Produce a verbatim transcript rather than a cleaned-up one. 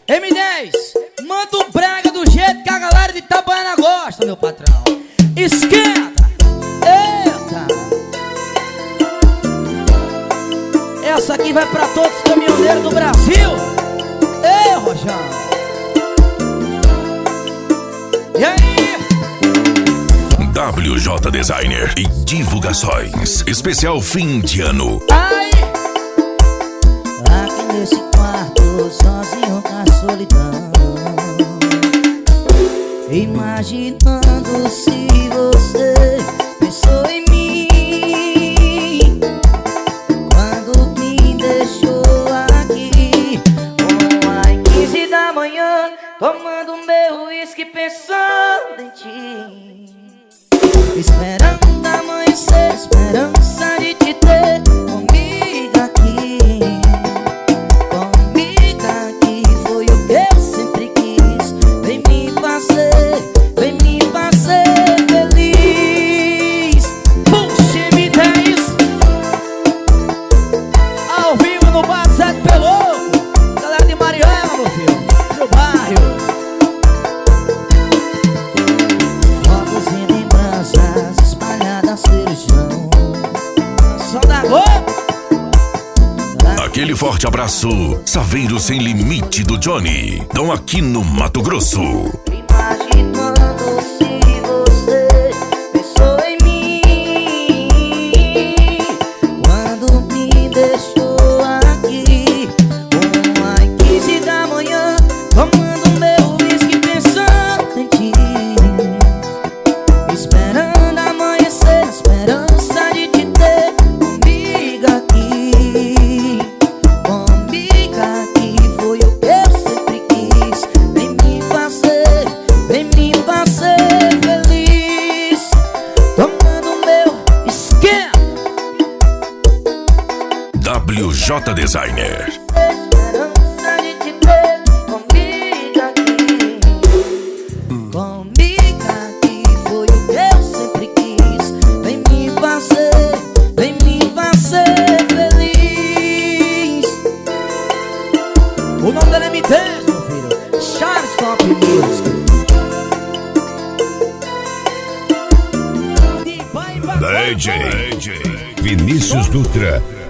M dez, manda o brega do jeito que a galera de Itabaiana gosta, meu patrão. Esquenta! Eita! Essa aqui vai pra todos os caminhoneiros do Brasil. Ei, Rojão! E aí? W J Designer e divulgações. Especial fim de ano. Ai! Aqui nesse quarto, sozinho na solidão, imaginando se você pensou em mim quando me deixou aqui. Oh, às quinze da manhã, tomando meu uísque, pensando em ti, esperando amanhecer, esperança de te ter comigo aqui. Comigo aqui foi o que eu sempre quis. Vem me fazer, vem me fazer feliz. Puxa, M dez ao vivo no Bar Sete Pelouco. Galera de Mariana, meu filho, no bairro. Fotos e lembranças espalhadas pelo chão. Som da Globo. Aquele forte abraço, Saveiro Sem Limite do Johnny. Dão aqui no Mato Grosso. Imaginando se você pensou em mim quando me deixou aqui. Às quinze da manhã, tomando meu uísque, pensando em ti, esperando amanhecer, esperança de te ter comigo aqui. Comigo aqui foi o que eu sempre quis. Vem me fazer, vem me fazer feliz. Tomando meu Esquenta! W J Designer. esperança de te ter comigo aqui. Comigo aqui foi o que eu sempre quis. Vem me fazer, vem me fazer feliz. O nome dela é M dez, meu filho. Charles Top Music. D J Vinícius Dutra.